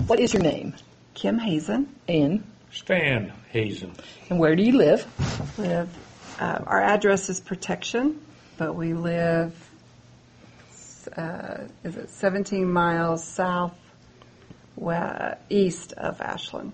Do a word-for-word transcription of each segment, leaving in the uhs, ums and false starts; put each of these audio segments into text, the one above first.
What is your name? Kim Hazen. And? Stan Hazen. And where do you live? Live. Uh, our address is Protection, but we live, uh, is it seventeen miles south west, east of Ashland.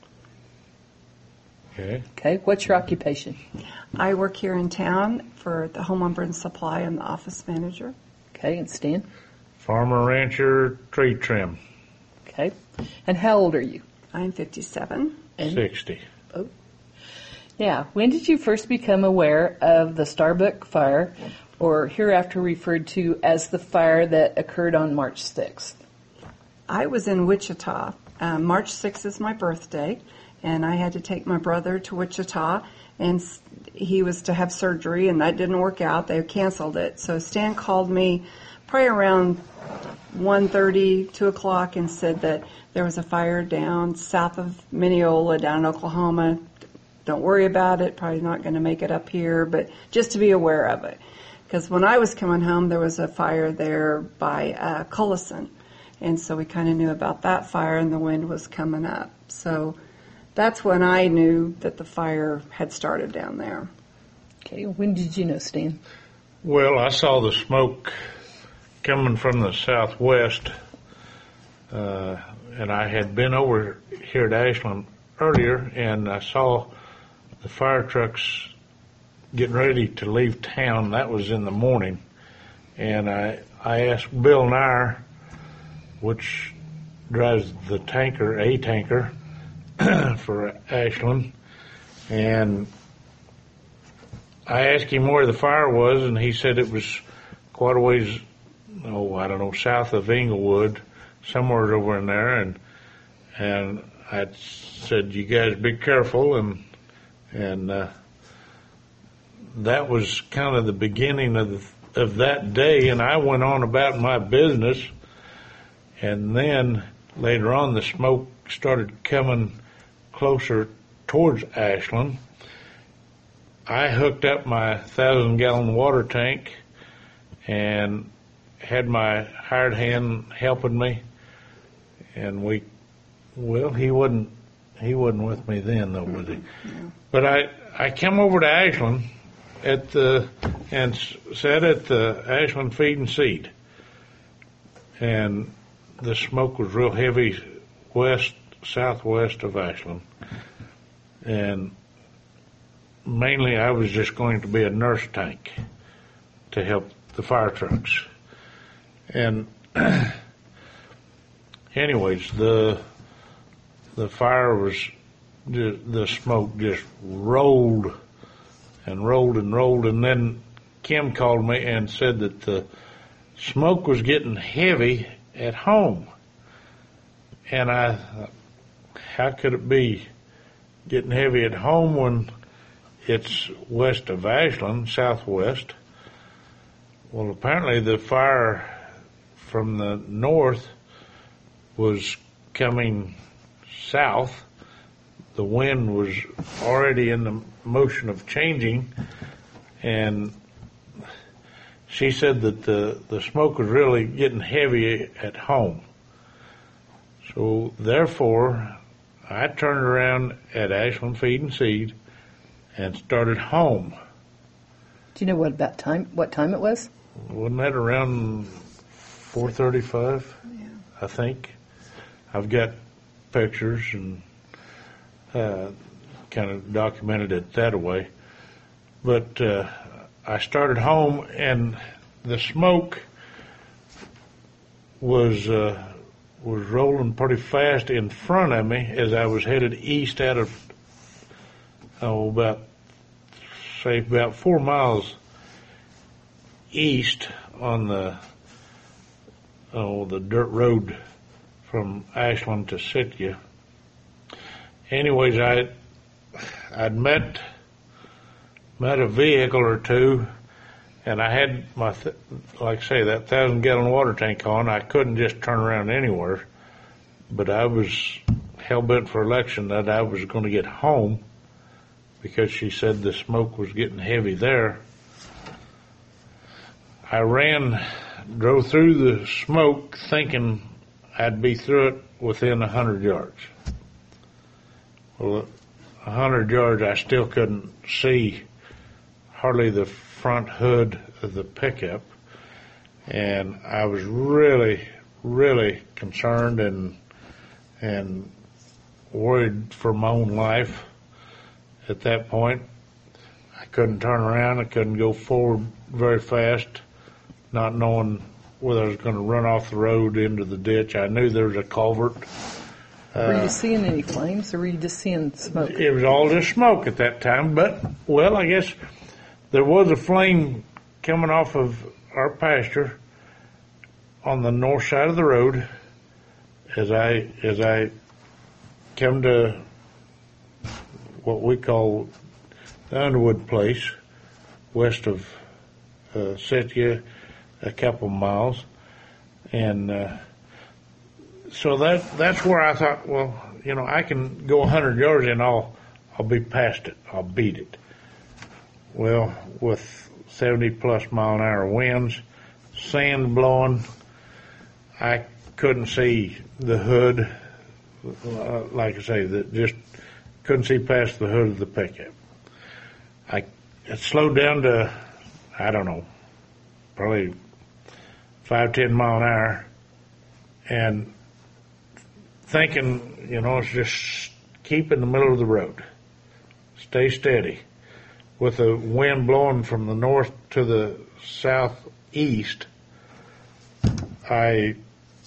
Okay. Okay. What's your occupation? I work here in town for the Home Lumber and Supply. I'm the office manager. Okay. And Stan? Farmer, rancher, tree trim. Okay. And how old are you? I'm fifty-seven. And? sixty. Oh. Yeah. When did you first become aware of the Starbuck fire, or hereafter referred to as the fire that occurred on March sixth? I was in Wichita. Um, March sixth is my birthday, and I had to take my brother to Wichita, and he was to have surgery, and that didn't work out. They canceled it. So Stan called me probably around one thirty, two o'clock, and said that there was a fire down south of Mineola, down in Oklahoma. Don't worry about it. Probably not going to make it up here, but just to be aware of it. Because when I was coming home, there was a fire there by uh, Cullison. And so we kind of knew about that fire, and the wind was coming up. So that's when I knew that the fire had started down there. Okay. When did you know, Stan? Well, I saw the smoke coming from the southwest, uh, and I had been over here at Ashland earlier, and I saw the fire trucks getting ready to leave town. That was in the morning, and I I asked Bill Nair, which drives the tanker, a tanker, for Ashland, and I asked him where the fire was, and he said it was quite a ways, oh, I don't know, south of Englewood, somewhere over in there, and and I said, you guys be careful, and and uh, that was kind of the beginning of the, of that day, and I went on about my business, and then later on the smoke started coming closer towards Ashland. I hooked up my thousand gallon water tank and had my hired hand helping me, and we, well, he wasn't, he wasn't with me then though, was he? No. But I, I came over to Ashland at the, and sat at the Ashland Feed and Seed, and the smoke was real heavy west, southwest of Ashland, and mainly I was just going to be a nurse tank to help the fire trucks. And anyways, the the fire was, the, the smoke just rolled and rolled and rolled, and then Kim called me and said that the smoke was getting heavy at home. And I thought, how could it be getting heavy at home when it's west of Ashland, southwest? Well, apparently the fire from the north was coming south. The wind was already in the motion of changing, and she said that the, the smoke was really getting heavy at home. So therefore, I turned around at Ashland Feed and Seed and started home. Do you know what about time? What time it was? Wasn't that around four thirty-five? Yeah. I think. I've got pictures and uh, kind of documented it that way. But uh, I started home, and the smoke was uh, was rolling pretty fast in front of me as I was headed east out of, oh, about, say, about four miles east on the, oh, the dirt road from Ashland to Sitka. Anyways, I, I'd met, met a vehicle or two, and I had my, th- like I say, that thousand gallon water tank on. I couldn't just turn around anywhere, but I was hell-bent for election that I was going to get home because she said the smoke was getting heavy there. I ran, drove through the smoke thinking I'd be through it within a hundred yards. Well, a hundred yards, I still couldn't see hardly the front hood of the pickup, and I was really, really concerned and and worried for my own life at that point. I couldn't turn around. I couldn't go forward very fast, not knowing whether I was going to run off the road into the ditch. I knew there was a culvert. Were Uh, you seeing any flames, or were you just seeing smoke? It was all just smoke at that time, but, well, I guess there was a flame coming off of our pasture on the north side of the road as I as I come to what we call the Underwood place, west of uh, Setia, a couple miles, and uh, so that that's where I thought, well, you know, I can go a hundred yards and I'll I'll be past it, I'll beat it. Well, with seventy plus mile an hour winds, sand blowing, I couldn't see the hood. Uh, like I say, that just couldn't see past the hood of the pickup. I it slowed down to, I don't know, probably five, ten mile an hour, and thinking, you know, it's just keep in the middle of the road, stay steady. With the wind blowing from the north to the southeast, I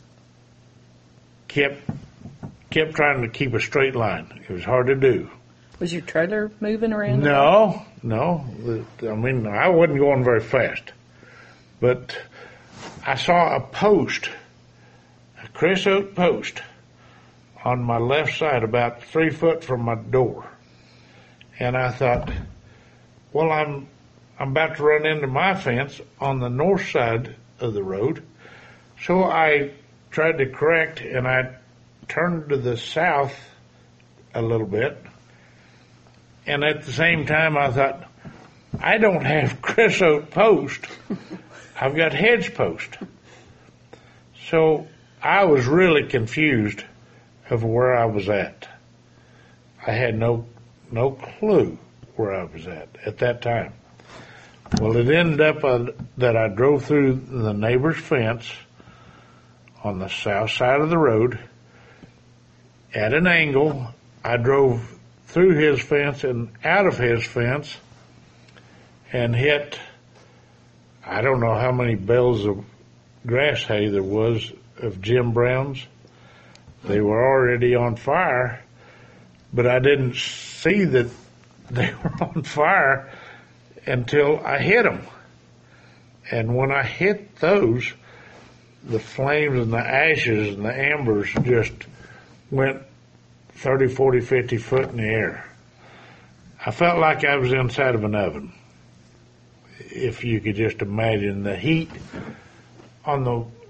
kept kept trying to keep a straight line. It was hard to do. Was your trailer moving around? No, no. The- I mean, I wasn't going very fast, but I saw a post, a creosote post, on my left side, about three foot from my door, and I thought, well, I'm I'm about to run into my fence on the north side of the road, so I tried to correct, and I turned to the south a little bit, and at the same time I thought, I don't have creosote post, I've got hedge post. So I was really confused of where I was at. I had no no clue where I was at at that time. Well, it ended up uh, that I drove through the neighbor's fence on the south side of the road at an angle. I drove through his fence and out of his fence and hit, I don't know how many bales of grass hay there was of Jim Brown's. They were already on fire, but I didn't see that they were on fire until I hit them. And when I hit those, the flames and the ashes and the embers just went thirty, forty, fifty foot in the air. I felt like I was inside of an oven. If you could just imagine the heat on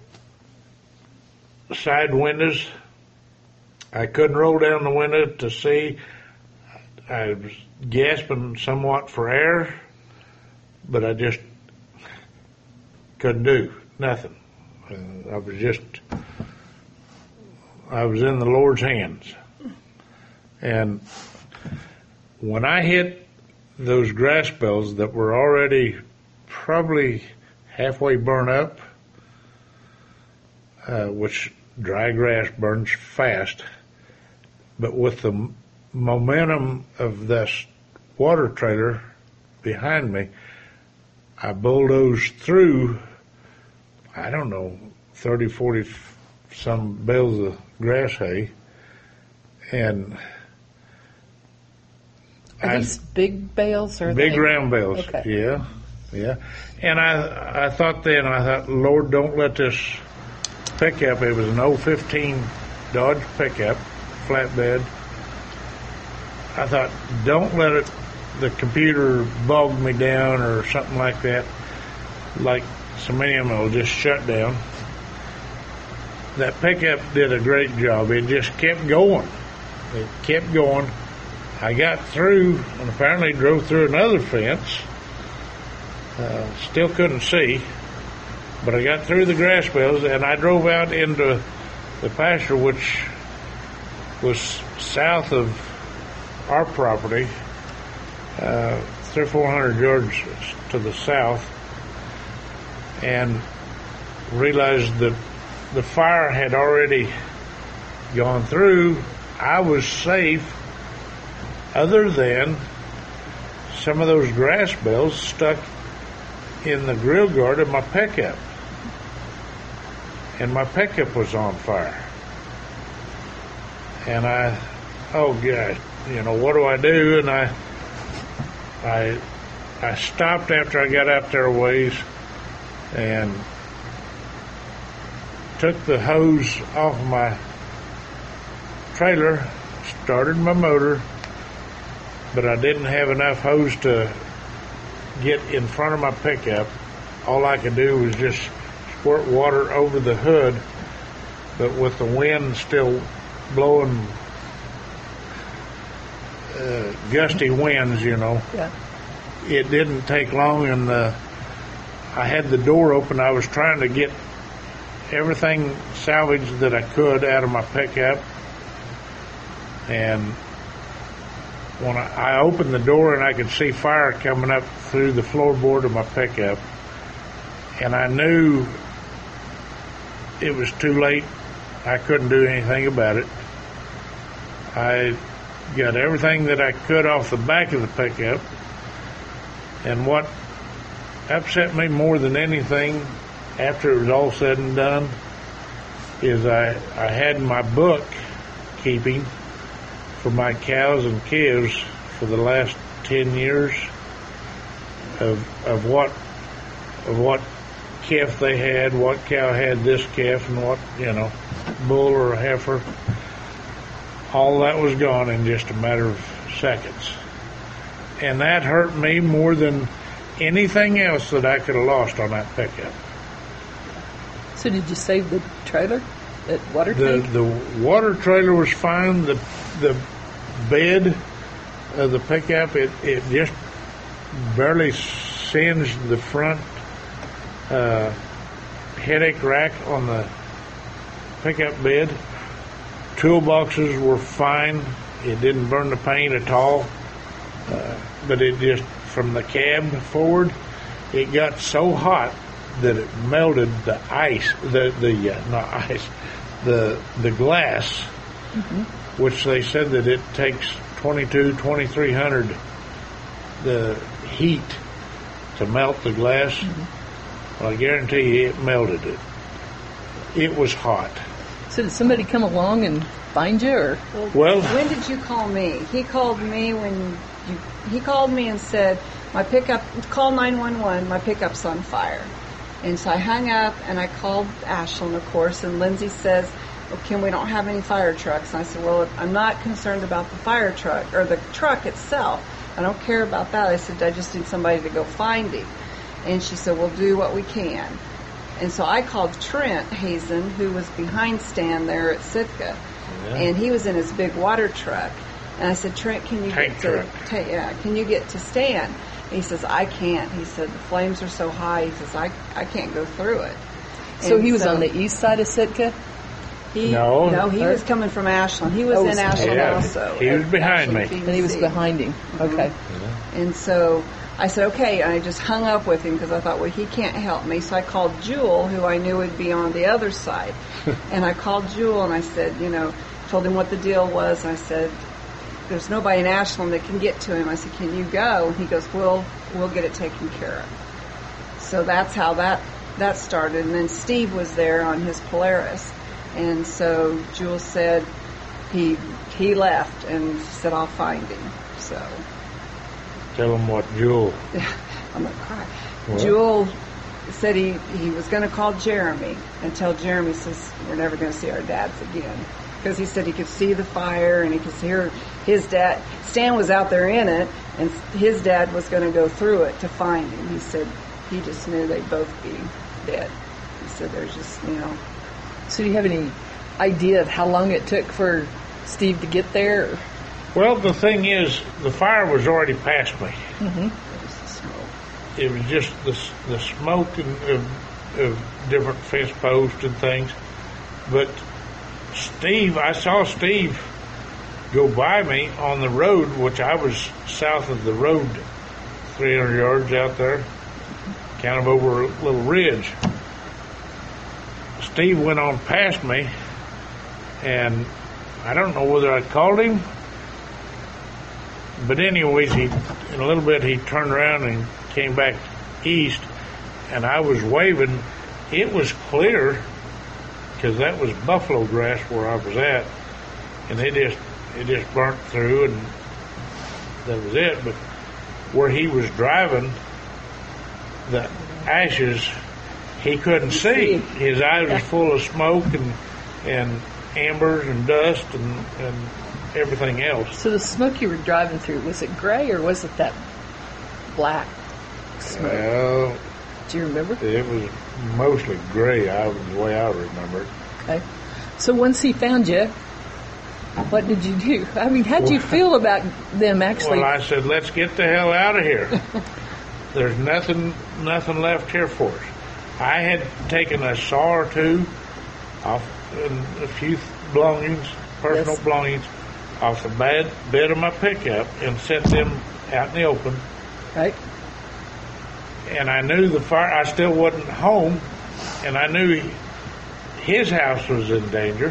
the side windows. I couldn't roll down the window to see. I was gasping somewhat for air, but I just couldn't do nothing. Uh, I was just, I was in the Lord's hands. And when I hit those grass bells that were already probably halfway burned up, uh, which dry grass burns fast, but with the m- momentum of this water trailer behind me, I bulldozed through, I don't know, thirty, forty f- some bales of grass hay, and Are I, these big bales or big they? round bales, Okay. yeah, yeah. And I, I thought then, I thought, Lord, don't let this pickup, it was an oh fifteen Dodge pickup, flatbed. I thought, don't let it, the computer bog me down or something like that. Like so many of them will just shut down. That pickup did a great job. It just kept going. It kept going. I got through and apparently drove through another fence. Uh, still couldn't see, but I got through the grass bells and I drove out into the pasture, which was south of our property, uh, three or four hundred yards to the south, and realized that the fire had already gone through. I was safe, other than some of those grass bales stuck in the grill guard of my pickup, and my pickup was on fire. And I, oh God, you know, what do I do? And I, I, I stopped after I got out there a ways, and took the hose off my trailer, started my motor, but I didn't have enough hose to get in front of my pickup. All I could do was just squirt water over the hood, but with the wind still blowing uh, gusty winds, you know. Yeah. It didn't take long, and uh, I had the door open. I was trying to get everything salvaged that I could out of my pickup, and when I, I opened the door, and I could see fire coming up through the floorboard of my pickup, and I knew it was too late. I couldn't do anything about it. I got everything that I could off the back of the pickup, and what upset me more than anything after it was all said and done is I, I had my book keeping for my cows and calves for the last ten years of of what of what calf they had, what cow had this calf, and what, you know, bull or heifer. All that was gone in just a matter of seconds. And that hurt me more than anything else that I could have lost on that pickup. So did you save the trailer at water The tank? the water trailer was fine. The the bed of the pickup, it, it just barely singed the front uh, headache rack on the pickup bed. Toolboxes were fine. It didn't burn the paint at all. Uh, but it just, from the cab forward, it got so hot that it melted the ice, the, the uh, not ice, the the glass, mm-hmm. which they said that it takes twenty-two, twenty-three hundred the heat to melt the glass. Mm-hmm. Well, I guarantee you it melted it. It was hot. So did somebody come along and find you, or? Well, when did you call me? He called me when you, he called me and said, my pickup, call nine one one, my pickup's on fire. And so I hung up and I called Ashland, of course, and Lindsay says, well, Kim, we don't have any fire trucks. And I said, well, I'm not concerned about the fire truck, or the truck itself. I don't care about that. I said, I just need somebody to go find him. And she said, we'll do what we can. And so I called Trent Hazen, who was behind Stan there at Sitka. Yeah. And he was in his big water truck. And I said, Trent, can you Tank get to truck. ta- yeah, can you get to Stan? And he says, I can't. He said, the flames are so high. He says, I I can't go through it. So And he was so on the east side of Sitka? He, No. no, he was coming from Ashland. He was Oh, in Ashland yeah, also. he was at behind me. Ashland And he was P V C. behind him. Okay. And so I said, okay, and I just hung up with him because I thought, well, he can't help me. So I called Jewel, who I knew would be on the other side. And I called Jewel and I said, you know, told him what the deal was. And I said, there's nobody in Ashland that can get to him. I said, can you go? And he goes, we'll, we'll get it taken care of. So that's how that, that started. And then Steve was there on his Polaris. And so Jewel said he, he left and said, I'll find him. So Tell him what Jewel. I'm going to cry. Well. Jewel said he, he was going to call Jeremy and tell Jeremy, says, we're never going to see our dads again. Because he said he could see the fire and he could hear his dad. Stan was out there in it, and his dad was going to go through it to find him. He said he just knew they'd both be dead. He said there's just, you know. So do you have any idea of how long it took for Steve to get there? Or? Well, the thing is, the fire was already past me. Mm-hmm. It was the smoke. It was just the the smoke and, of, of different fence posts and things. But Steve, I saw Steve go by me on the road, which I was south of the road, three hundred yards out there, kind of over a little ridge. Steve went on past me, and I don't know whether I called him, but anyways, he in a little bit he turned around and came back east, and I was waving. It was clear because that was buffalo grass where I was at, and it just it just burnt through, and that was it. But where he was driving, the ashes, he couldn't see. His eyes was full of smoke and and embers and dust and, and everything else. So the smoke you were driving through, was it gray or was it that black smoke? Well, do you remember? It was mostly gray, I was the way I remember it. Okay. So once he found you, what did you do? I mean, how'd you feel about them actually? Well, I said, let's get the hell out of here. There's nothing nothing left here for us. I had taken a saw or two off and a few belongings, personal Yes. belongings, off the bed, bed of my pickup and set them out in the open. Right. And I knew the fire, I still wasn't home, and I knew his house was in danger.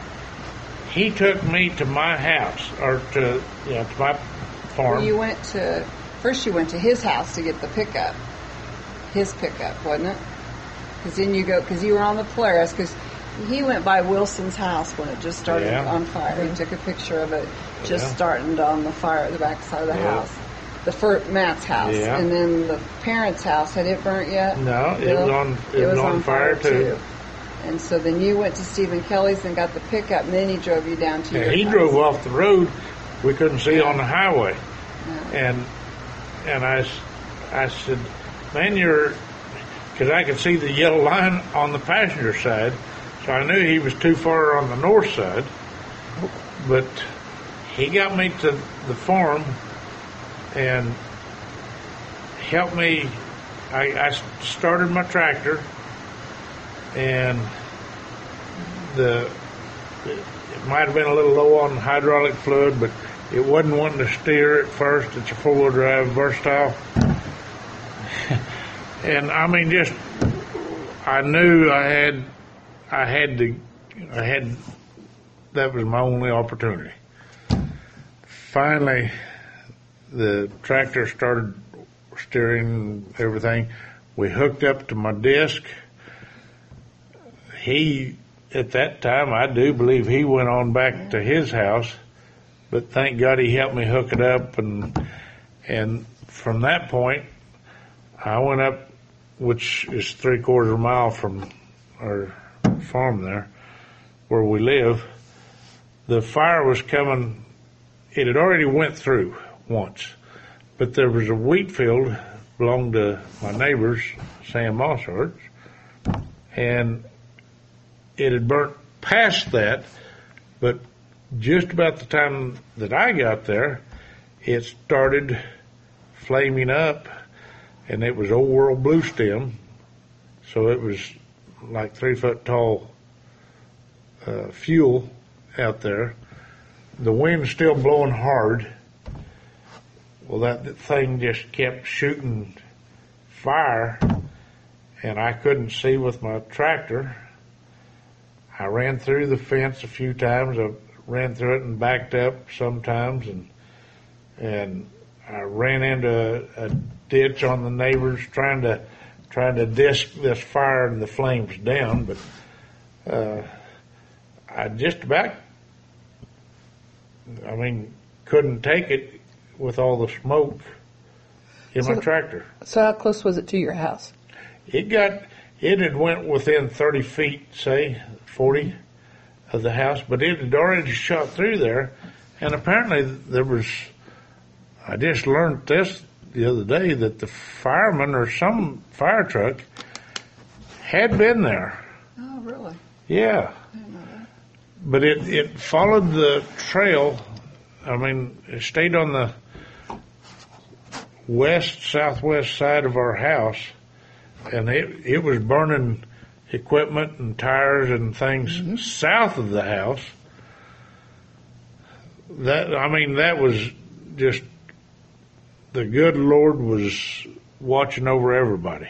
He took me to my house, or to, you know, to my farm. Well, you went to, first you went to his house to get the pickup. His pickup, wasn't it? Because then you go, because you were on the Polaris, because he went by Wilson's house when it just started Yeah. on fire. He took a picture of it just Yeah. starting on the fire at the back side of the Yeah. house. The first, Matt's house. Yeah. And then the parents' house, had it burnt yet? No, it Bill? was on, it was on fire too. And so then you went to Stephen Kelly's and got the pickup, and then he drove you down to your And he house. drove off the road. We couldn't see on the highway. Yeah. And and I, s- I said, man, you're, because I could see the yellow line on the passenger side, so I knew he was too far on the north side. But he got me to the farm and helped me. I, I started my tractor, and the it might have been a little low on hydraulic fluid, but it wasn't wanting to steer at first. It's a four-wheel drive Versatile. And I mean, just, I knew I had, I had to, I had, that was my only opportunity. Finally, the tractor started steering everything. We hooked up to my disc. He, at that time, I do believe he went on back to his house, but thank God he helped me hook it up, and and from that point, I went up, which is three quarters of a mile from our farm there, where we live. The fire was coming. It had already went through once, but there was a wheat field belonged to my neighbors, Sam Mosshart's, and it had burnt past that, but just about the time that I got there, it started flaming up, and it was old world blue stem, so it was like three foot tall uh, fuel out there. The wind's still blowing hard. Well, that thing just kept shooting fire, and I couldn't see with my tractor. I ran through the fence a few times. I ran through it and backed up sometimes, and and I ran into a, a ditch on the neighbors trying to trying to disc this fire and the flames down, but uh, I just about, I mean, couldn't take it with all the smoke in So- my tractor. So how close was it to your house? It got, it had went within thirty feet, say, forty of the house, but it had already shot through there, and apparently there was, I just learned this the other day, that the fireman or some fire truck had been there. Oh, really? Yeah. I didn't know that. But it, it followed the trail. I mean, it stayed on the west, southwest side of our house, and it, it was burning, equipment and tires and things mm-hmm. south of the house. That I mean, that was just the good Lord was watching over everybody.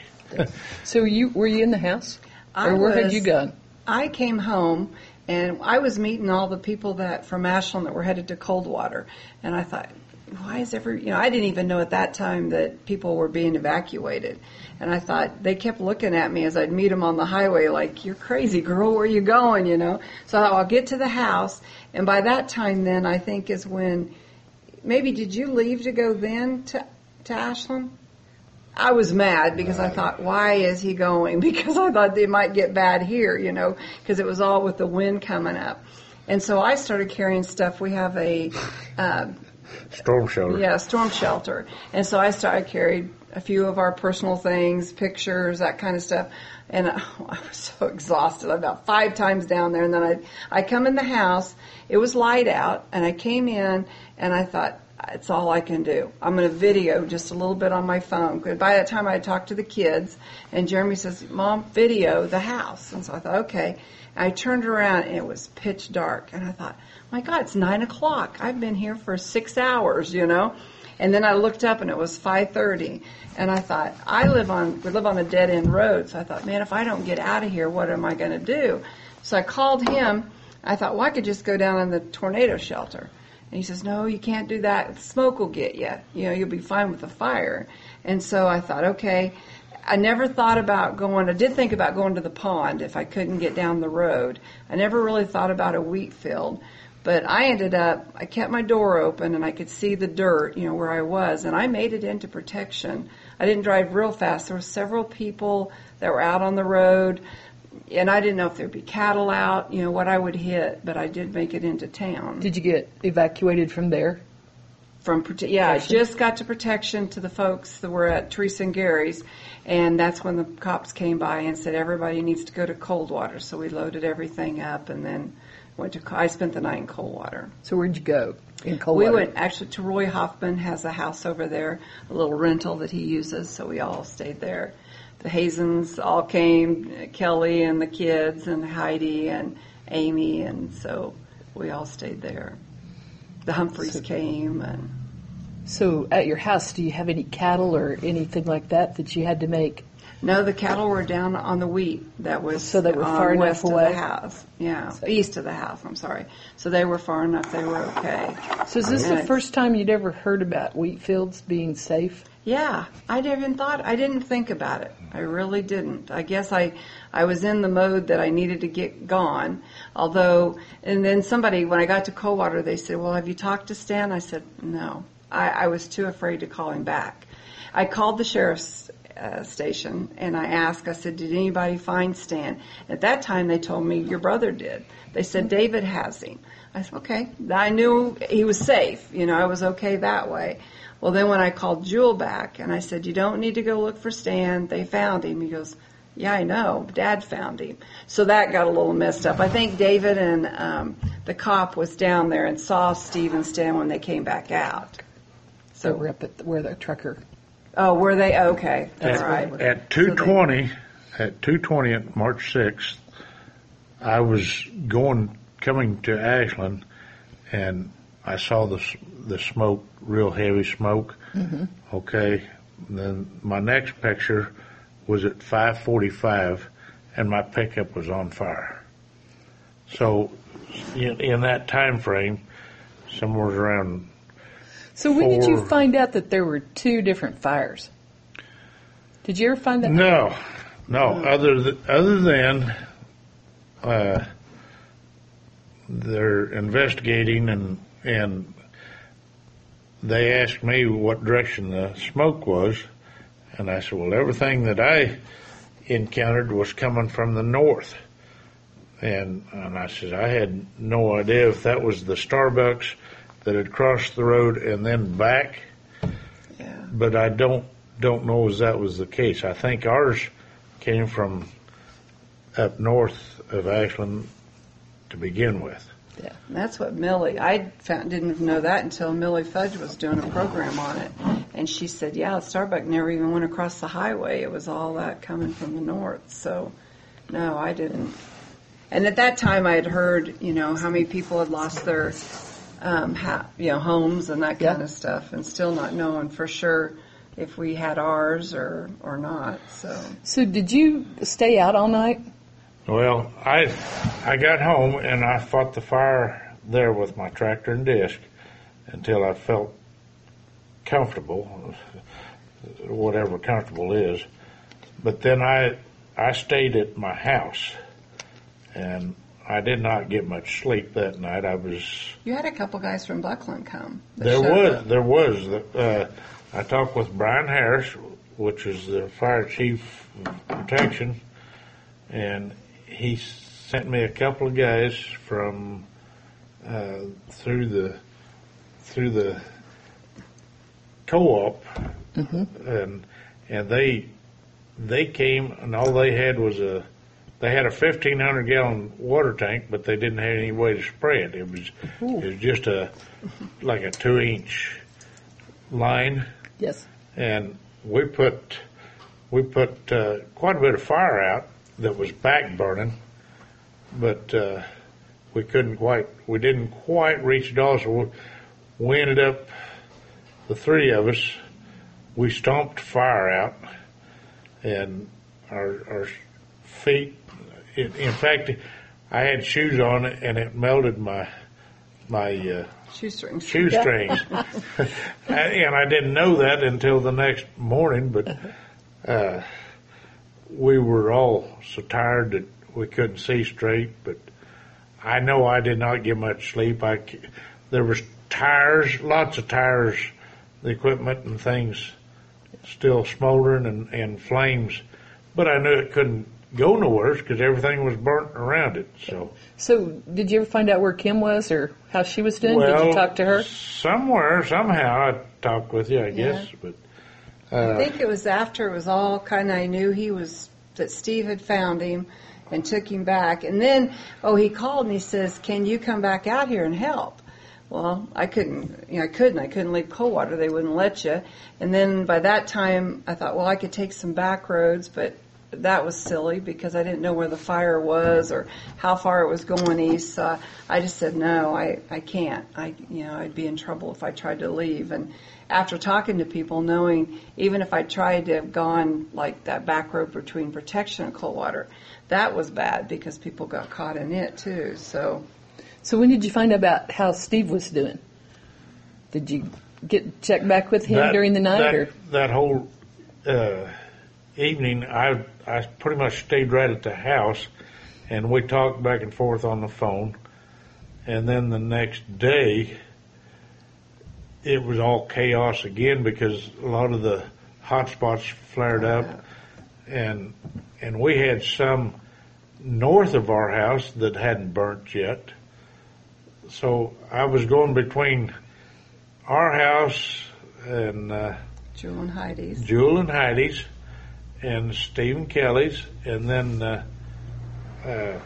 So you were you in the house, I or where was, had you gone? I came home, and I was meeting all the people that from Ashland that were headed to Coldwater, and I thought, why is every, you know, I didn't even know at that time that people were being evacuated. And I thought, they kept looking at me as I'd meet them on the highway like, you're crazy, girl, where are you going, you know? So I thought, I'll get to the house. And by that time then, I think is when, maybe did you leave to go then to, to Ashland? I was mad because I thought, why is he going? Because I thought they might get bad here, you know, because it was all with the wind coming up. And so I started carrying stuff. We have a... Uh, Storm shelter. Yeah, storm shelter. And so I started carried a few of our personal things, pictures, that kind of stuff. And I, I was so exhausted. About five times down there. And then I I come in the house. It was light out. And I came in and I thought, it's all I can do. I'm going to video just a little bit on my phone. By that time I had talked to the kids. And Jeremy says, Mom, video the house. And so I thought, okay. And I turned around and it was pitch dark. And I thought, my God, it's nine o'clock. I've been here for six hours, you know. And then I looked up and it was five thirty. And I thought, I live on, we live on a dead end road. So I thought, man, if I don't get out of here, what am I going to do? So I called him. I thought, well, I could just go down in the tornado shelter. And he says, no, you can't do that. Smoke will get you. You know, you'll be fine with the fire. And so I thought, okay. I never thought about going, I did think about going to the pond if I couldn't get down the road. I never really thought about a wheat field. But I ended up, I kept my door open and I could see the dirt, you know, where I was. And I made it into protection. I didn't drive real fast. There were several people that were out on the road. And I didn't know if there'd be cattle out, you know, what I would hit. But I did make it into town. Did you get evacuated from there? From Yeah, I just got to protection to the folks that were at Teresa and Gary's. And that's when the cops came by and said, everybody needs to go to Coldwater. So we loaded everything up and then went to, I spent the night in Coldwater. So where'd you go in Coldwater? We went actually to Roy Hoffman has a house over there, a little rental that he uses. So we all stayed there. The Hazens all came, Kelly and the kids and Heidi and Amy. And so we all stayed there. The Humphreys so, came and... So at your house, do you have any cattle or anything like that that you had to make? No, the cattle were down on the wheat that was so they were far um, enough west away. of the house. Yeah, so, east of the house. I'm sorry. So they were far enough. They were okay. So is this and the first time you'd ever heard about wheat fields being safe? Yeah, I didn't even thought. I didn't think about it. I really didn't. I guess I, I was in the mode that I needed to get gone. Although, and then somebody when I got to Coldwater, they said, "Well, have you talked to Stan?" I said, "No." I, I was too afraid to call him back. I called the sheriff's uh, station and I asked, I said, did anybody find Stan? At that time they told me your brother did. They said David has him. I said, okay. I knew he was safe. You know, I was okay that way. Well, then when I called Jewel back and I said, you don't need to go look for Stan. They found him. He goes, yeah, I know. Dad found him. So that got a little messed up. I think David and um, the cop was down there and saw Steve and Stan when they came back out. So we're up at the, where the trucker. Oh, were they? Okay, that's at, right. At two twenty, at two twenty at March sixth, I was going coming to Ashland, and I saw the the smoke, real heavy smoke. Mm-hmm. Okay, and then my next picture was at five forty-five, and my pickup was on fire. So, in, in that time frame, somewhere around. So when four, did you find out that there were two different fires? Did you ever find that? No, no. Oh. Other th- other than uh, they're investigating, and and they asked me what direction the smoke was, and I said, well, everything that I encountered was coming from the north. And and I said, I had no idea if that was the Starbucks that had crossed the road and then back. Yeah. But I don't don't know as that was the case. I think ours came from up north of Ashland to begin with. Yeah, and that's what Millie, I found, didn't know that until Millie Fudge was doing a program on it. And she said, yeah, Starbucks never even went across the highway. It was all that coming from the north. So No, I didn't. And at that time, I had heard, you know, how many people had lost their, um, ha- you know, homes and that kind Yeah. of stuff, and still not knowing for sure if we had ours or or not. So So did you stay out all night? Well, I I got home and I fought the fire there with my tractor and disc until I felt comfortable, whatever comfortable is. But then I I stayed at my house, and I did not get much sleep that night. I was you had a couple guys from Buckland come. that there showed was up. there was uh, I talked with Brian Harris, which is the fire chief of protection, and he sent me a couple of guys from uh, through the through the co-op, Mm-hmm. and and they they came and all they had was a they had a fifteen hundred gallon water tank, but they didn't have any way to spray it. It was Ooh. it was just a like a two inch line, Yes. and we put we put uh, quite a bit of fire out that was back burning, but uh, we couldn't quite we didn't quite reach it all. So we, we ended up, the three of us, we stomped fire out, and our our feet. It, in fact, I had shoes on and it melted my my uh, Shoestrings. shoestrings, and I didn't know that until the next morning. But uh, we were all so tired that we couldn't see straight. But I know I did not get much sleep. I c- there was tires, lots of tires, the equipment and things still smoldering and, and flames, but I knew it couldn't go nowhere because everything was burnt around it. So. So did you ever find out where Kim was or how she was doing? Well, did you talk to her? Somewhere, somehow, I talked with you, I guess. But uh, I think it was after it was all kind of, I knew he was, that Steve had found him and took him back. And then, oh, he called and he says, can you come back out here and help? Well, I couldn't, you know, I couldn't. I couldn't leave Coldwater. They wouldn't let you. And then by that time, I thought, well, I could take some back roads, but that was silly because I didn't know where the fire was or how far it was going east. So I just said, no, I, I can't. I, you know, I'd be in trouble if I tried to leave. And after talking to people, knowing even if I tried to have gone like that back road between Protection and Coldwater, that was bad because people got caught in it too. So. So when did you find out about how Steve was doing? Did you get check back with him that, during the night, that, or that whole uh, evening, I I pretty much stayed right at the house, and we talked back and forth on the phone. And then the next day, it was all chaos again because a lot of the hot spots flared up, and and we had some north of our house that hadn't burnt yet. So I was going between our house and uh, Jewel and Heidi's. Jewel and Heidi's and Stephen Kelly's, and then uh, uh,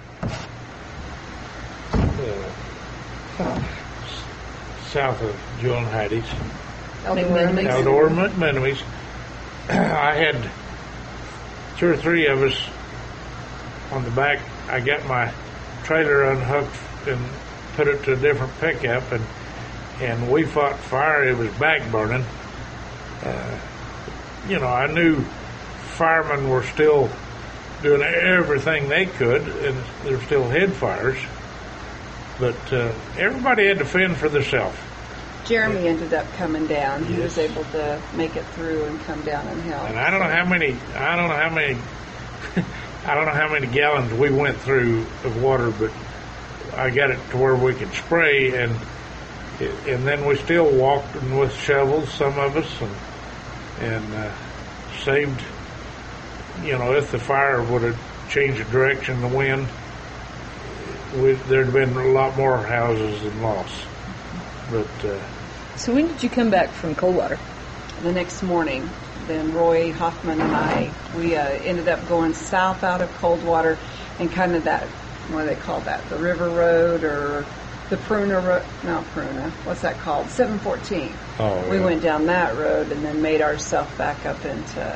uh, south of Jewel and Heidi's, McMenemy's. Eldora McMenemy's. I had two or three of us on the back. I got my trailer unhooked and put it to a different pickup, and and we fought fire. It was back burning. Uh, you know, I knew firemen were still doing everything they could, and there were still head fires. But uh, everybody had to fend for themselves. Jeremy ended up coming down. He was Yes. able to make it through and come down and help. And I don't know how many. I don't know how many. I don't know how many gallons we went through of water, but I got it to where we could spray, and and then we still walked with shovels, some of us, and and uh, saved. You know, if the fire would have changed the direction, the wind, we, there'd have been a lot more houses than lost. But uh, so when did you come back from Coldwater? The next morning, then Roy Hoffman and I, we uh, ended up going south out of Coldwater and kind of that, what do they call that, the River Road or the Pruna Road, not Pruna, what's that called, seven fourteen. Oh, We yeah. went down that road and then made ourselves back up into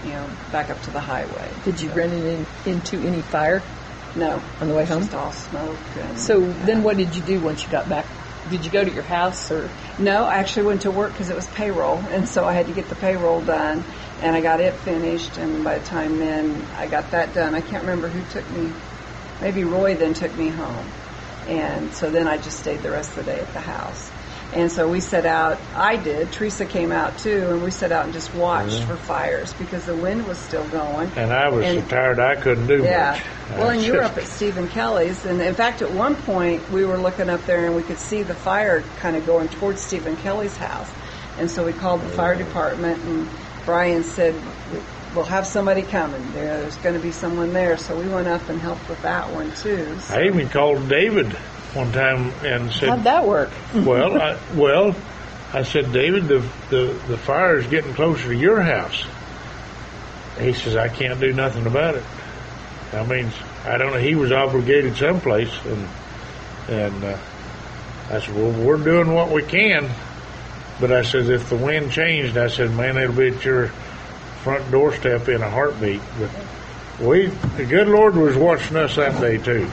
you know, back up to the highway. Did you So, run in, into any fire No. on the way It's home? Just all smoke. And, So yeah. then what did you do once you got back? Did you go to your house or? No, I actually went to work because it was payroll, and so I had to get the payroll done, and I got it finished, and by the time then I got that done, I can't remember who took me, maybe Roy then took me home, and so then I just stayed the rest of the day at the house. And so we set out, I did, Teresa came out too, and we set out and just watched Yeah. for fires because the wind was still going. And I was And- so tired I couldn't do Yeah. much. Well, I and you were just- up at Stephen Kelly's, and in fact, at one point we were looking up there and we could see the fire kind of going towards Stephen Kelly's house, and so we called the fire department, and Brian said, "We'll have somebody coming. There, there's going to be someone there." So we went up and helped with that one too. So. I even called David one time and How'd said, that work? "Well, I, well." I said, David, the, the, the fire is getting closer to your house. He says, I can't do nothing about it. I mean, I don't know, he was obligated someplace. And and uh, I said, well, we're doing what we can. But I said, if the wind changed, I said, man, it'll be at your front doorstep in a heartbeat. But we, the good Lord was watching us that day, too.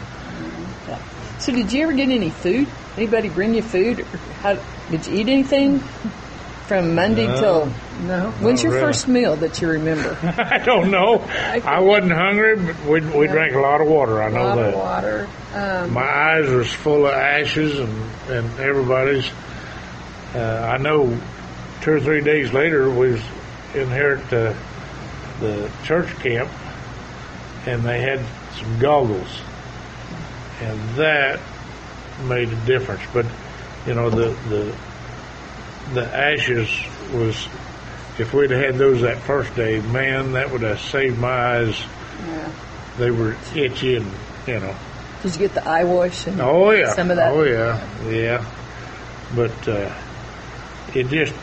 So did you ever get any food? Anybody bring you food? Or how, did you eat anything from Monday No. till? No. When's your really. first meal that you remember? I don't know. I wasn't hungry, but we, we Yeah. drank a lot of water. I A know lot that. of water. Um, My eyes was full of ashes and, and everybody's. Uh, I know two or three days later we was in here at the, the church camp and they had some goggles. And that made a difference. But, you know, the, the, the ashes was, if we'd have had those that first day, man, that would have saved my eyes. yeah. They were itchy and, you know. Did you get the eye wash and Oh yeah. some of that? Oh yeah. Yeah. But uh, it just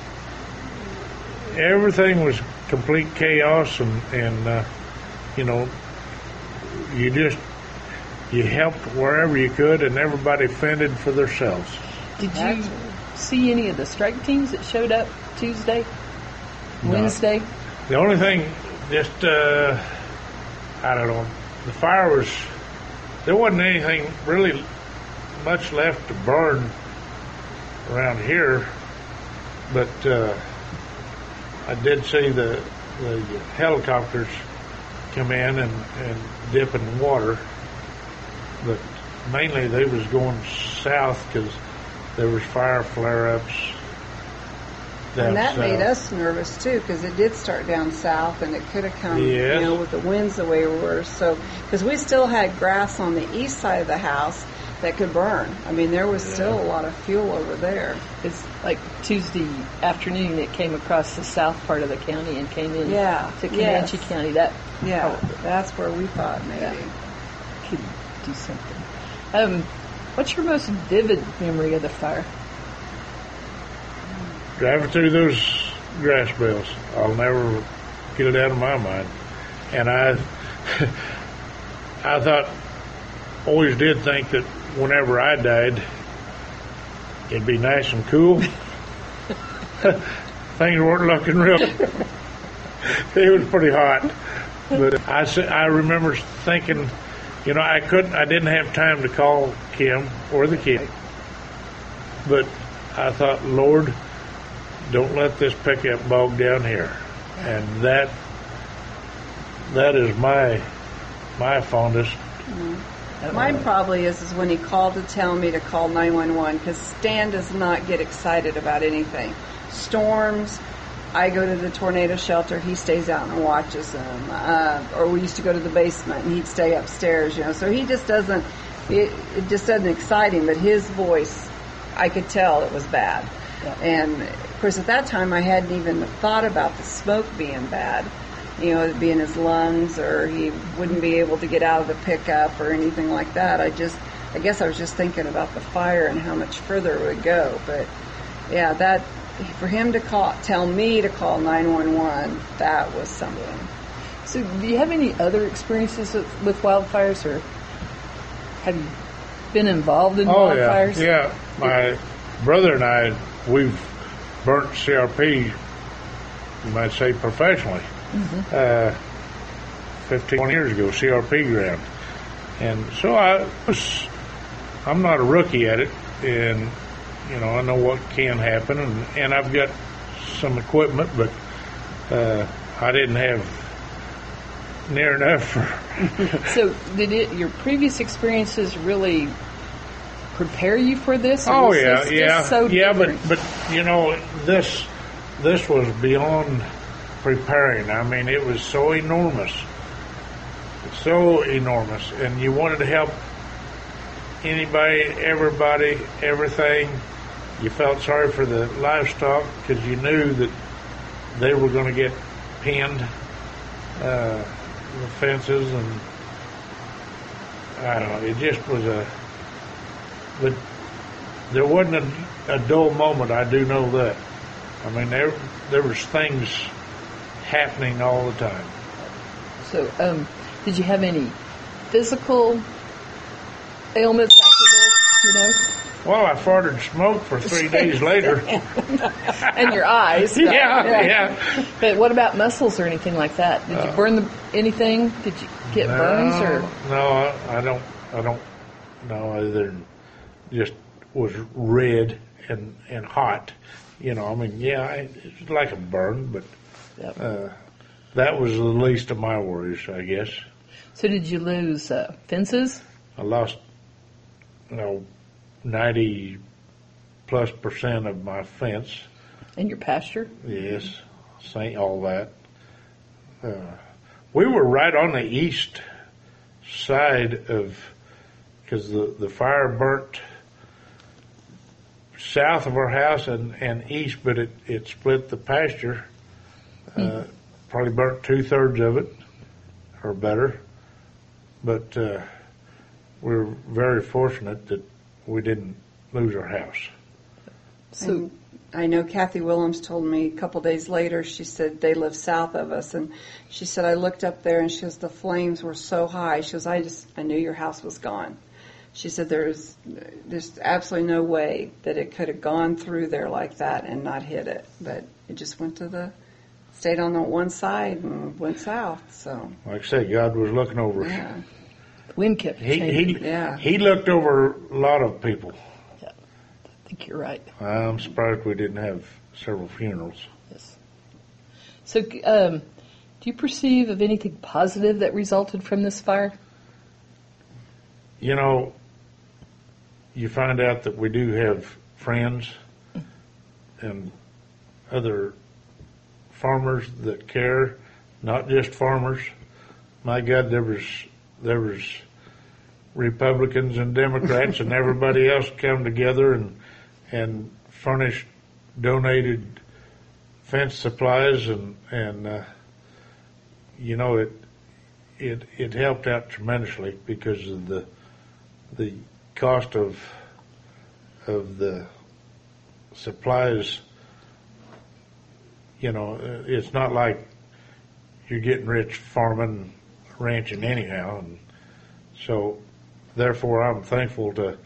everything was complete chaos and and uh, you know you just you helped wherever you could and everybody fended for themselves. Did you see any of the strike teams that showed up Tuesday, No. Wednesday? The only thing, just uh, I don't know, the fire was. There wasn't anything really much left to burn around here, but uh, I did see the, the helicopters come in and, and dip in water, but mainly they was going south because there was fire flare-ups down And that south. made us nervous too, because it did start down south, and it could have come, Yes. you know, with the winds the way we were. So, because we still had grass on the east side of the house that could burn. I mean, there was still a lot of fuel over there. It's like Tuesday afternoon it came across the south part of the county and came in Yeah, to Comanche yes. County. That Yeah, that's where we thought maybe. Yeah. could do something. Um, what's your most vivid memory of the fire? Driving through those grass bales, I'll never get it out of my mind. And I, I thought, always did think that whenever I died, it'd be nice and cool. Things weren't looking real. It was pretty hot, but I s- I remember thinking, you know, I couldn't, I didn't have time to call Kim or the kid, but I thought, Lord, don't let this pickup bog down here. And that that is my my fondest. Mine probably is is when he called to tell me to call nine one one, because Stan does not get excited about anything. Storms, I go to the tornado shelter, he stays out and watches them. Uh, or we used to go to the basement and he'd stay upstairs, you know. So he just doesn't, it, it just doesn't excite him, but his voice, I could tell it was bad. Yeah. And of course at that time I hadn't even thought about the smoke being bad. You know, it'd be in his lungs, or he wouldn't be able to get out of the pickup or anything like that. I just, I guess I was just thinking about the fire and how much further it would go. But yeah, that, for him to call, tell me to call nine one one, that was something. So, do you have any other experiences with, with wildfires, or have you been involved in Oh yeah, wildfires? yeah. My brother and I, we've burnt C R P, you might say, professionally. uh, fifteen, twenty years ago, C R P ground. And so I was, I'm not a rookie at it, and, you know, I know what can happen, and, and I've got some equipment, but uh, I didn't have near enough for... So did it, your previous experiences really prepare you for this? Or Oh was yeah, this yeah, just so yeah. But different? but you know this this was beyond preparing. I mean, it was so enormous, so enormous, and you wanted to help anybody, everybody, everything. You felt sorry for the livestock because you knew that they were going to get pinned, uh, the fences, and I don't know. It just was a. But there wasn't a, a dull moment. I do know that. I mean, there there was things happening all the time. So, um, did you have any physical ailments after this? You know, Well, I farted smoke for three days later. and your eyes. Yeah, yeah. But what about muscles or anything like that? Did you burn the, anything? Did you get burns or? No, I, I don't. I don't know. Other than just was red and and hot. You know, I mean, yeah, it, it's like a burn, but Yep. uh, that was the least of my worries, I guess. So did you lose uh, fences? I lost, you know, ninety plus percent of my fence. In your pasture? Yes, Saint all that. Uh, we were right on the east side of, because the, the fire burnt south of our house and, and east, but it, it split the pasture. Uh, mm. Probably burnt two thirds of it, or better. But uh, we were very fortunate that we didn't lose our house. So and I know Kathy Willems told me a couple days later, she said they live south of us, and she said, I looked up there and she goes, the flames were so high. She goes, I just, I knew your house was gone. She said there's, there's absolutely no way that it could have gone through there like that and not hit it. But it just went to the, stayed on the one side and went south, so. Like I say, God was looking over us. Yeah. The wind kept He, changing. he, Yeah. he looked over a lot of people. Yeah. I think you're right. I'm surprised we didn't have several funerals. Yes. So, um, do you perceive of anything positive that resulted from this fire? You know, you find out that we do have friends and other farmers that care, not just farmers. My God, there was there was Republicans and Democrats and everybody else come together and and furnished, donated fence supplies, and and uh, you know it it it helped out tremendously because of the the cost of of the supplies. You know, it's not like you're getting rich farming, ranching anyhow, and so therefore I'm thankful to.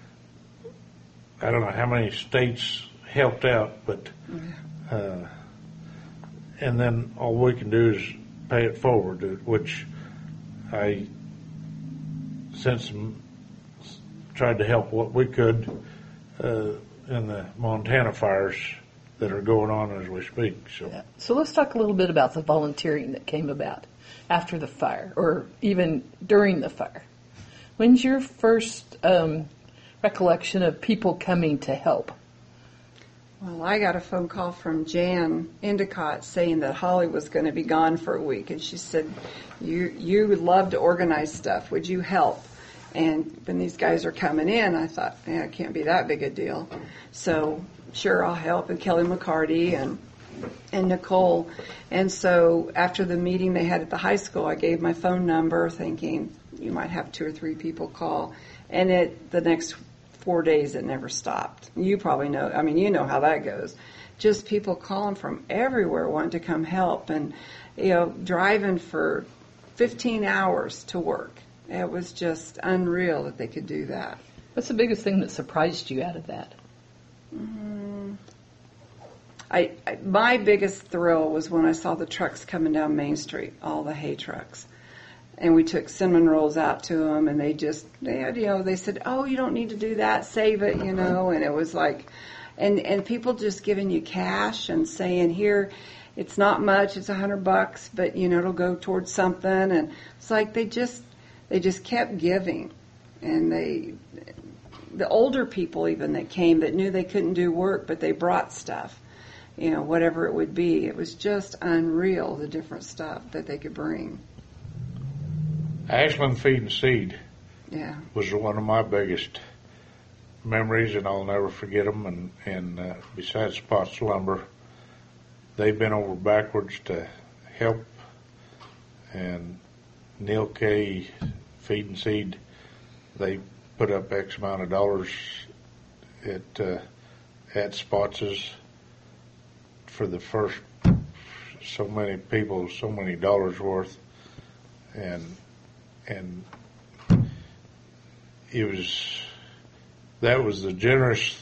I don't know how many states helped out, but uh, and then all we can do is pay it forward, which I since tried to help what we could uh, in the Montana fires that are going on as we speak. So. Yeah. So let's talk a little bit about the volunteering that came about after the fire, or even during the fire. When's your first um, recollection of people coming to help? Well, I got a phone call from Jan Endicott saying that Holly was going to be gone for a week, and she said, you you would love to organize stuff. Would you help? And when these guys are coming in, I thought, yeah, it can't be that big a deal. So, sure, I'll help, and Kelly McCarty and and Nicole. And so after the meeting they had at the high school, I gave my phone number thinking you might have two or three people call. And it the next four days it never stopped. You probably know, I mean, you know how that goes. Just people calling from everywhere wanting to come help, and, you know, driving for fifteen hours to work. It was just unreal that they could do that. What's the biggest thing that surprised you out of that? Mm, I, I my biggest thrill was when I saw the trucks coming down Main Street, all the hay trucks. And we took cinnamon rolls out to them, and they just, they had, you know, they said, oh, you don't need to do that, save it, you know, and it was like, and, and people just giving you cash and saying, here, it's not much, it's a hundred bucks, but, you know, it'll go towards something, and it's like they just, they just kept giving, and they, the older people even that came that knew they couldn't do work, but they brought stuff. You know, whatever it would be. It was just unreal, the different stuff that they could bring. Ashland Feed and Seed Yeah. was one of my biggest memories, and I'll never forget them. And, and uh, besides Spots Lumber, they've been over backwards to help. And Neil K. Feed and Seed, they put up X amount of dollars at uh, at Spots's for the first so many people, so many dollars worth, and and it was that was the generous.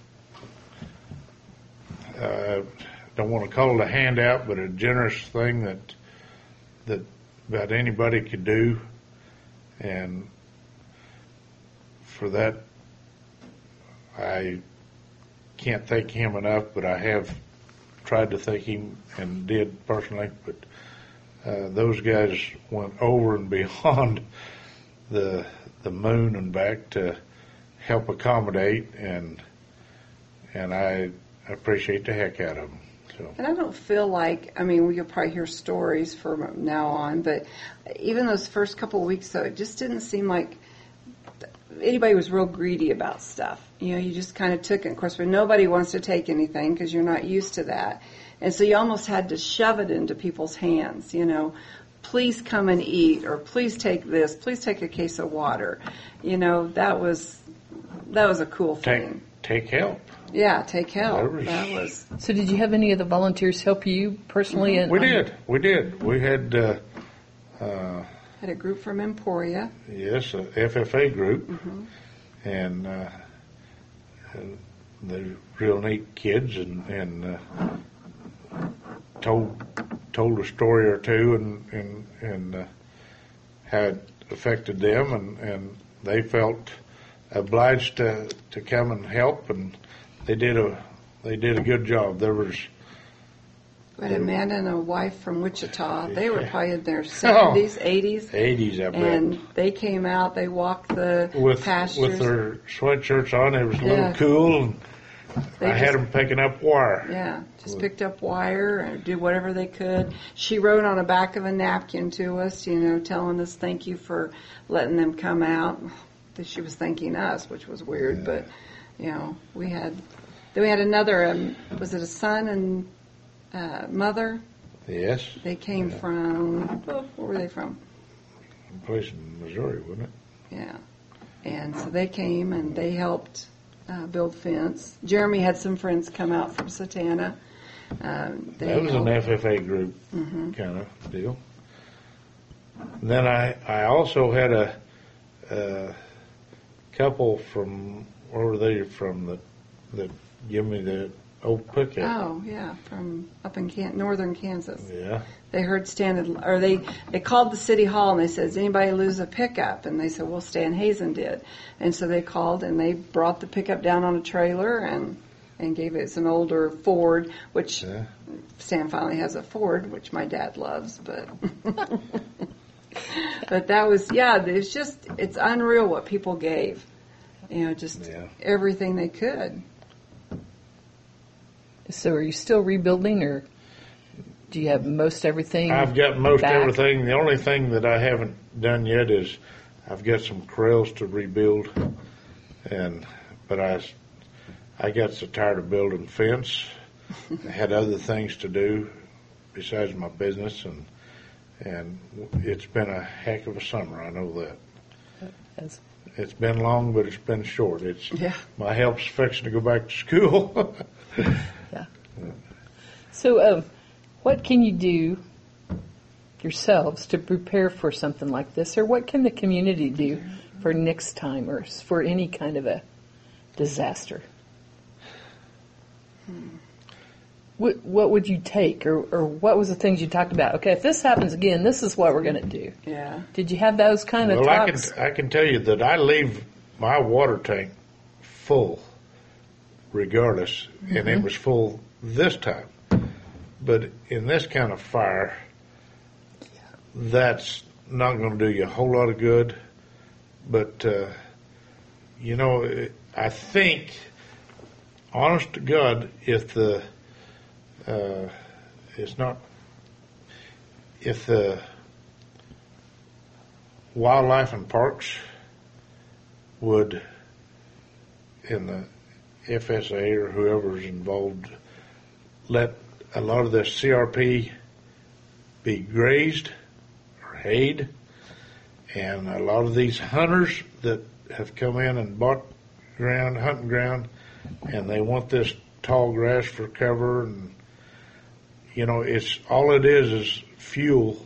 Uh, don't want to call it a handout, but a generous thing that that about anybody could do, and for that, I can't thank him enough, but I have tried to thank him and did personally, but uh, those guys went over and beyond the the moon and back to help accommodate, and and I appreciate the heck out of them. So. And I don't feel like, I mean, we'll probably hear stories from now on, but even those first couple of weeks, though, it just didn't seem like anybody was real greedy about stuff. You know, you just kind of took it. Of course, but nobody wants to take anything because you're not used to that. And so you almost had to shove it into people's hands, you know. Please come and eat, or please take this, please take a case of water. You know, that was that was a cool thing. Take, take help. Yeah, take help. Was, that was. So did you have any of the volunteers help you personally? Mm-hmm. And, we um, did. We did. We had, uh, uh, Had a group from Emporia. yes, a F F A group, Mm-hmm. and, uh, and they're real neat kids, and, and uh, told told a story or two, and and and uh, how it affected them, and, and they felt obliged to, to come and help, and they did a they did a good job. There was We had a man and a wife from Wichita. They were Yeah. probably in their seventies, eighties. eighties, I bet. And they came out, they walked the with pastures. with their sweatshirts on, it was a little Yeah. cool, and They I had just- them picking up wire. Yeah, just picked up wire and did whatever they could. She wrote on the back of a napkin to us, you know, telling us thank you for letting them come out. She was thanking us, which was weird, but, you know, we had, then we had another, um, was it a son and uh, mother? Yes, They came Yeah. from, oh, where were they from? a place in Missouri, wasn't it? Yeah. And so they came and they helped uh, build fence. Jeremy had some friends come out from Satana. Um, they That was an helped. F F A group Mhm. kind of deal. And then I I also had a, a couple from where were they from that that give me the old pickup. Oh, yeah, from up in Can- northern Kansas. Yeah. They heard Stan, or they, they called the city hall and they said, does anybody lose a pickup? And they said, well, Stan Hazen did. And so they called and they brought the pickup down on a trailer and, and gave it, it's an older Ford, which Yeah. Stan finally has a Ford, which my dad loves, but, but that was, yeah, it's just, it's unreal what people gave. You know, just Yeah. everything they could. So are you still rebuilding, or do you have most everything? I've got most back? everything. The only thing that I haven't done yet is I've got some corrals to rebuild, and but I I got so tired of building fence. I had other things to do besides my business, and and it's been a heck of a summer. I know that. As- It's been long, but it's been short. It's Yeah. my help's fixing to go back to school. Yeah. So, um, what can you do yourselves to prepare for something like this, or what can the community do for next time, or for any kind of a disaster? what, what would you take, or, or what was the things you talked about? Okay, if this happens again, this is what we're going to do. Yeah. Did you have those kind of Well, I can talks? I can tell you that I leave my water tank full, regardless, mm-hmm. and it was full this time. But in this kind of fire, that's not going to do you a whole lot of good. But uh, you know, I think, honest to God, if the uh, it's not if the wildlife and parks would, in the F S A or whoever's involved, let a lot of this C R P be grazed or hayed, and a lot of these hunters that have come in and bought ground, hunting ground, and they want this tall grass for cover, and you know, it's all it is is fuel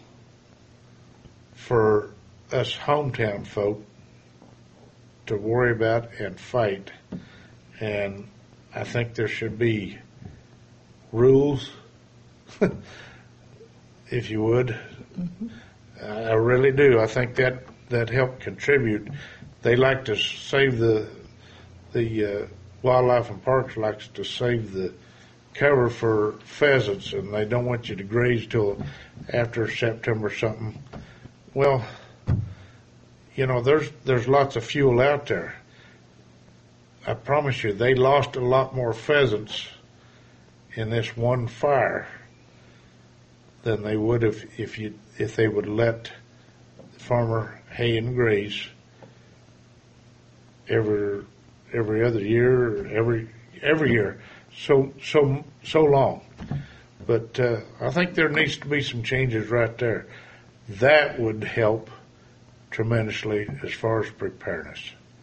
for us hometown folk to worry about and fight. And I think there should be rules, if you would. Mm-hmm. I really do. I think that that helped contribute. They like to save the the uh, wildlife and parks likes to save the cover for pheasants, and they don't want you to graze till after September something. Well, you know, there's there's lots of fuel out there. I promise you, they lost a lot more pheasants in this one fire than they would if if you if they would let the farmer hay and graze every every other year, or every every year, so so so long. But uh, I think there needs to be some changes right there. That would help tremendously as far as preparedness.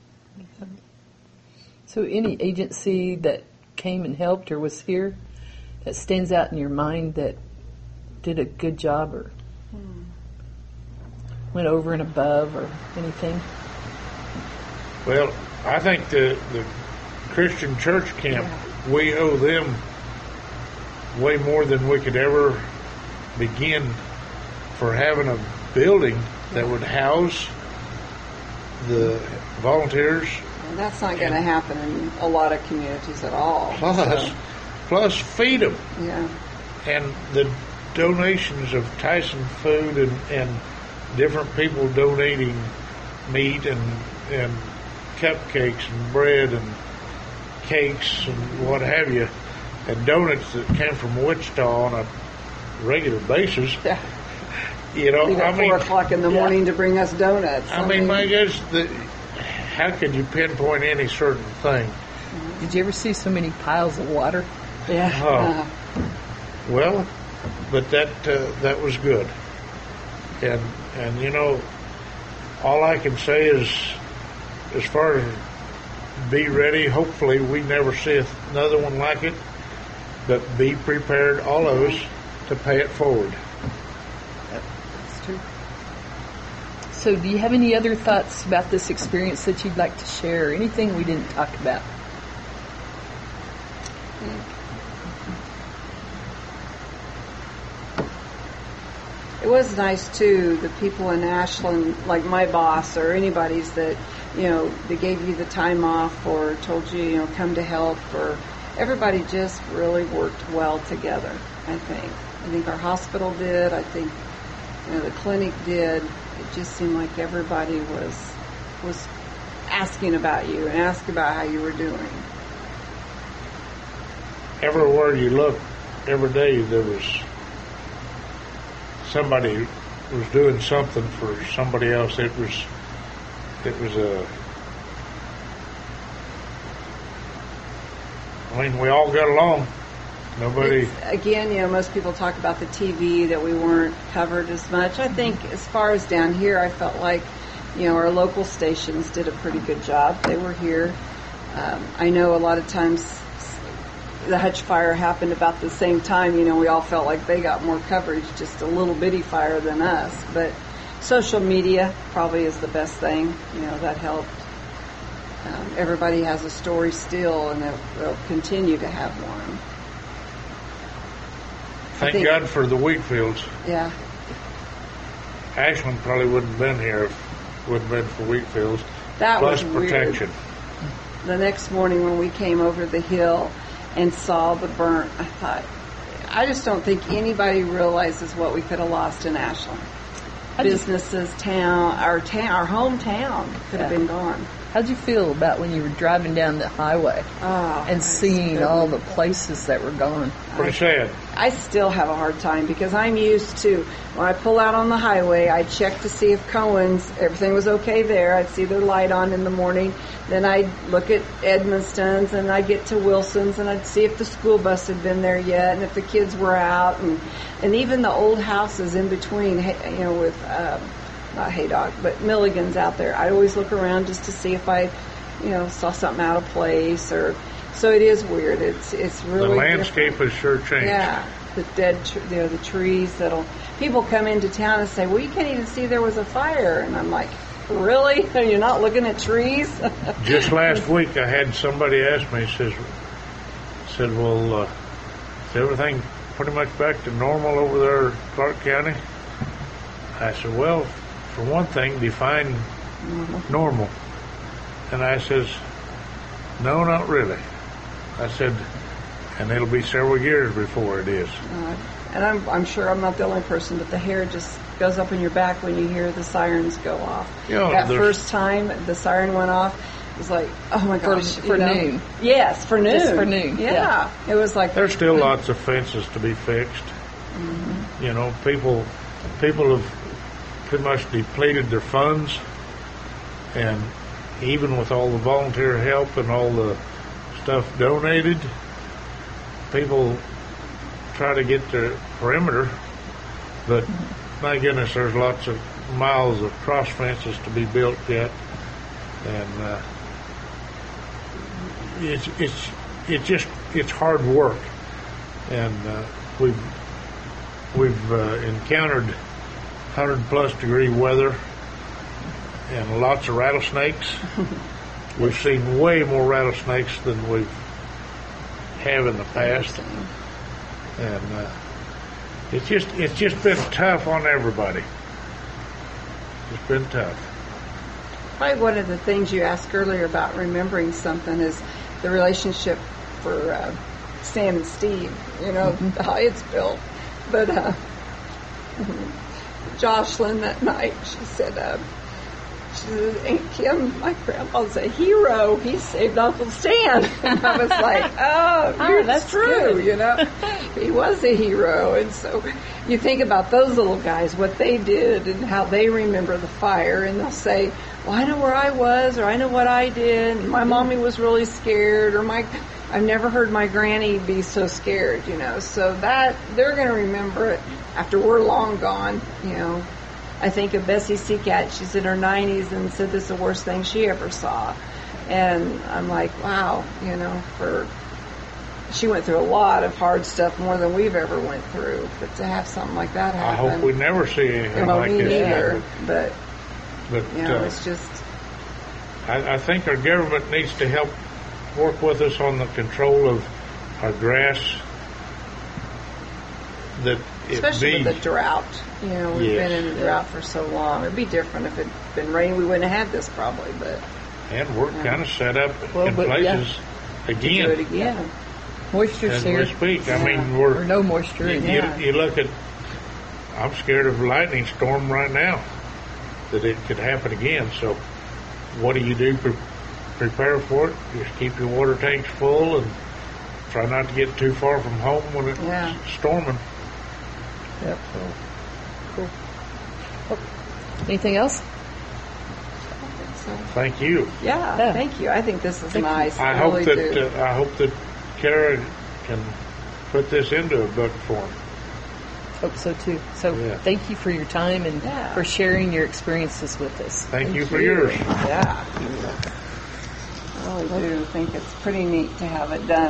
So any agency that came and helped or was here that stands out in your mind that did a good job or hmm. went over and above or anything? Well, I think the, the Christian church camp, yeah. we owe them way more than we could ever begin for having a building that would house the volunteers. And that's not going to happen in a lot of communities at all. Plus, so. plus feed them. Yeah. And the donations of Tyson Food and, and different people donating meat and and cupcakes and bread and cakes and what have you, and donuts that came from Wichita on a regular basis. Yeah. You know, Leave at I mean, four o'clock in the morning yeah. to bring us donuts. I, I mean, mean, my gosh, the, how could you pinpoint any certain thing? Did you ever see so many piles of water? Yeah. Oh. Uh-huh. Well, but that uh, that was good, and and you know, all I can say is, as far as be ready. Hopefully, we never see another one like it, but be prepared, all of us, to pay it forward. That's true. So, do you have any other thoughts about this experience that you'd like to share? Anything we didn't talk about? It was nice too, the people in Ashland, like my boss or anybody's that, you know, they gave you the time off or told you, you know, come to help, or everybody just really worked well together, I think. I think our hospital did, I think, you know, the clinic did. It just seemed like everybody was was asking about you and asking about how you were doing. Everywhere you look, every day there was somebody was doing something for somebody else. It was, it was a, I mean, we all got along. Nobody. It's, again, you know, most people talk about the T V, that we weren't covered as much. I think as far as down here, I felt like, you know, our local stations did a pretty good job. They were here. Um, I know a lot of times the Hutch fire happened about the same time. You know, we all felt like they got more coverage, just a little bitty fire than us. But social media probably is the best thing. You know, that helped. Um, everybody has a story still, and they'll, they'll continue to have one. Thank think- God for the wheat fields. Yeah. Ashland probably wouldn't have been here if it wouldn't have been for wheat fields. That Plus was weird. protection. The next morning when we came over the hill and saw the burnt, I thought, I just don't think anybody realizes what we could have lost in Ashland. How'd you- Businesses, town, our town, our hometown could have Yeah. been gone. How'd you feel about when you were driving down the highway Oh, and I seeing still- all the places that were gone? Pretty sad. I still have a hard time because I'm used to, when I pull out on the highway, I check to see if Cohen's, everything was okay there. I'd see their light on in the morning. Then I'd look at Edmonston's and I'd get to Wilson's and I'd see if the school bus had been there yet and if the kids were out. And, and even the old houses in between, you know, with, uh, not Haydock, but Milligan's out there. I always look around just to see if I, you know, saw something out of place or, so it is weird. It's, it's really The landscape different. has sure changed. Yeah, the dead, tr- you know, the trees that'll. People come into town and say, "Well, you can't even see there was a fire," and I'm like, "Really? Are you not looking at trees?" Just last week, I had somebody ask me, says, said, well, uh, is everything pretty much back to normal over there in Clark County? I said, well, for one thing, define normal. And I says, no, not really. I said, and it'll be several years before it is. Uh, and I'm, I'm sure I'm not the only person, but the hair just goes up in your back when you hear the sirens go off. Yeah, that there's- first time the siren went off, it was like, oh my For- gosh. for you know? noon. Yes, for noon. Just for noon, Yeah. yeah. It was like, There's still lots of fences to be fixed. You know, people people have pretty much depleted their funds, and even with all the volunteer help and all the stuff donated, people try to get their perimeter, but my goodness, there's lots of miles of cross fences to be built yet, and uh, it's it's it's just it's hard work, and uh, we've we've uh, encountered hundred plus degree weather and lots of rattlesnakes. We've seen way more rattlesnakes than we've have in the past, and uh, it's just it's just been tough on everybody. It's been tough. Probably one of the things you asked earlier about remembering something is the relationship for uh, Sam and Steve, you know, how it's built. But uh, Jocelyn that night, she said, uh, she said, Aunt Kim, my grandpa's a hero. He saved Uncle Stan. And I was like, oh, Oh, you're, that's that's true, good. you know. He was a hero. And so you think about those little guys, what they did and how they remember the fire, and they'll say, well, I know where I was, or I know what I did. And my mommy was really scared, or my, I've never heard my granny be so scared, you know. So that, they're going to remember it after we're long gone, you know. I think of Bessie Seacat, she's in her nineties and said this is the worst thing she ever saw. And I'm like, wow, you know, for, she went through a lot of hard stuff, more than we've ever went through. But to have something like that I happen. hope we never see anything well, like me this neither. happen. But, But you know, uh, it's just, I, I think our government needs to help work with us on the control of our grass. That it especially be, with the drought. You know, we've Yes. been in a drought for so long. It'd be different if it'd been raining. We wouldn't have had this probably, but and we're kind of set up Well, in but, yeah. places do it again again. Moisture's as here. we speak. I mean, Or we're no moisture. you, in you, it. you look at. I'm scared of a lightning storm right now. That it could happen again. So, what do you do? Pre- prepare for it. Just keep your water tanks full and try not to get too far from home when it's Yeah. storming. Yep. So, Cool. Oh, anything else? So, thank you. yeah, Yeah. thank you. I think this is Thank you. nice. I I, hope really that do. uh, I hope that Kara can put this into a book form. Hope so too. So Yeah. thank you for your time and Yeah. for sharing your experiences with us. Thank, you for yours. Yeah. I really do think it's pretty neat to have it done.